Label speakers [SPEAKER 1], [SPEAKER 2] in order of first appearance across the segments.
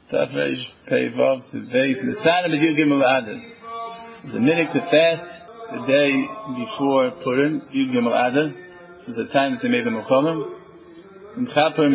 [SPEAKER 1] Tafresh Pei Vav Beis Nisana B'Yud Gimel Adar. There's a minute to fast the day before Purim, Yud Gimel Adar. It was the time that they made the Melchomim. Purim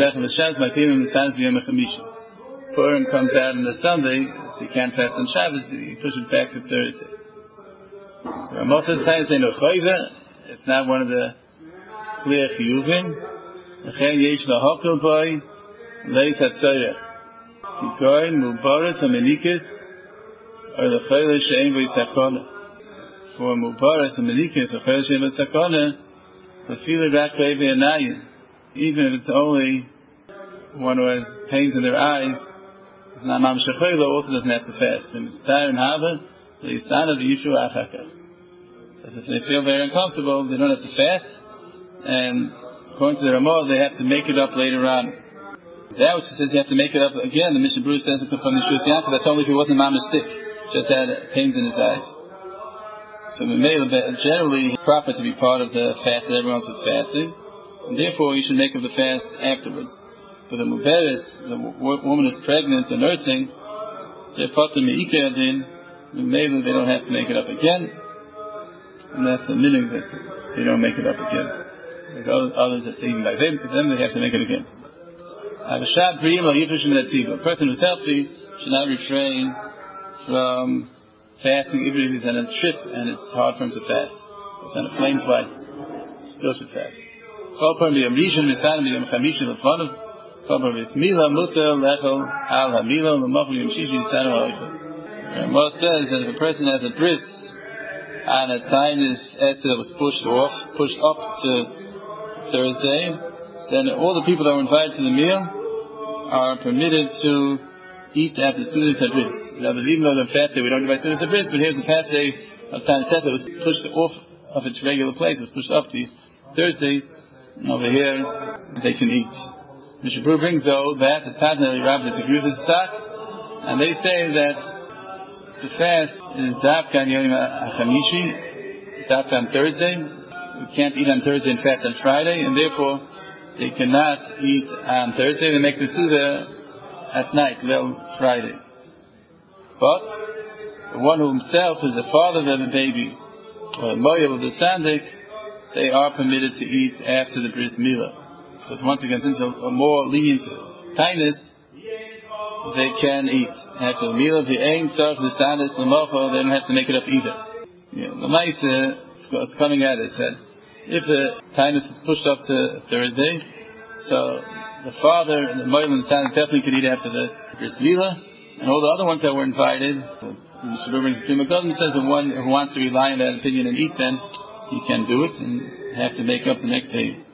[SPEAKER 1] comes out on the Sunday, so you can't fast on Shabbos, you push it back to Thursday. So most of the time say no choiva, it's not one of the clear chiyuvim. L'chein yesh v'hokil boy, leis hatzorech. Kikoin, mubaris, hamenikis, or l'choyle she'en v'y sakona. For mubaris, hamenikis, l'choyle she'en v'y sakona, l'fila rak v'y anayin. Even if it's only one who has pains in their eyes, it's not mam shechoyle, also doesn't have to fast. And it's tar and hava, le'isana v'yishu achakach. So if they feel very uncomfortable, they don't have to fast, and according to the Ramah, they have to make it up later on. That which says you have to make it up again, the Mishnah Berurah says it from the Shus Yaakov, that's only if he wasn't mamish sick, just had pains in his eyes. So generally, it's proper to be part of the fast that everyone else is fasting, and therefore you should make up the fast afterwards. For the Muberes, the woman is pregnant and nursing, they're part of Me'ikeh Adin, maybe they don't have to make it up again. And that's the meaning that they don't make it up again. Like others that say even by them they have to make it again. A person who's healthy should not refrain from fasting even if he's on a trip and it's hard for him to fast. He's on a plane flight, still should fast. Most says that if a person has a bris and a Tainus Esther that was pushed up to Thursday, then all the people that were invited to the meal are permitted to eat at the Sudas Habris. Now, even though the fast day we don't give by Sudas Habris, but here's the fast day of Tainus Esther that was pushed off of its regular place, it was pushed up to Thursday. Over here, they can eat. Mishnah Berurah brings though that the Tadnei Rav disagrees with Sak, and they say that the fast is Dafka Yom HaChamishi, Dafka on Thursday. You can't eat on Thursday and fast on Friday, and therefore they cannot eat on Thursday. They make the Suda at night, Leil Friday. But the one who himself is the father of the baby, or the Moyel of the Sandik, they are permitted to eat after the Bris Milah. Because once again, since a more lenient Tainus, they can eat after the meal. If the ain tzarch the sadis l'mocha, they don't have to make it up either. The Maisa is coming at it that if the time is pushed up to Thursday, so the father and the moil and the sadis definitely could eat after the bris milah, and all the other ones that were invited. Mishnah Berurah brings Prima Godim says the one who wants to rely on that opinion and eat, then he can do it and have to make up the next day.